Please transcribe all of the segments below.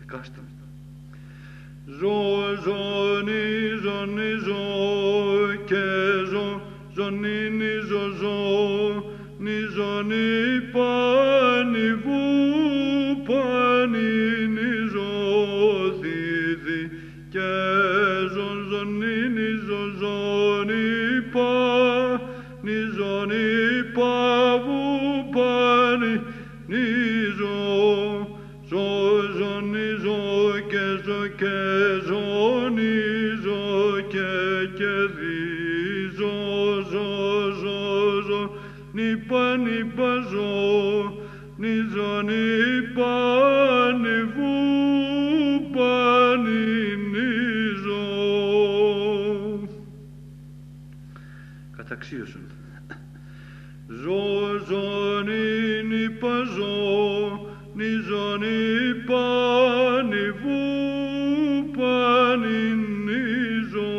Κάστον. Ζωνίζονίζο και ζωνίνιζο νιζονί πανιβού πανίνιζο δίδι και ζωνίνιζο νιζονί παβού πανίνιζο ζωνίζο και ζωνίζο και δίζο νιπα νιζονίπα νιβού πανινίζο. Καταξίωσον. Ζωνίνιπα νιζονίπα νιβού πανινίζο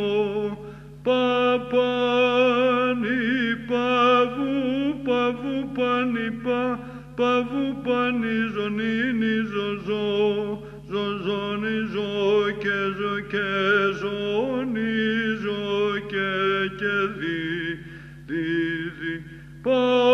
παβού πανιζονίνιζο ζωνίζο και ζωνίζο και δίδι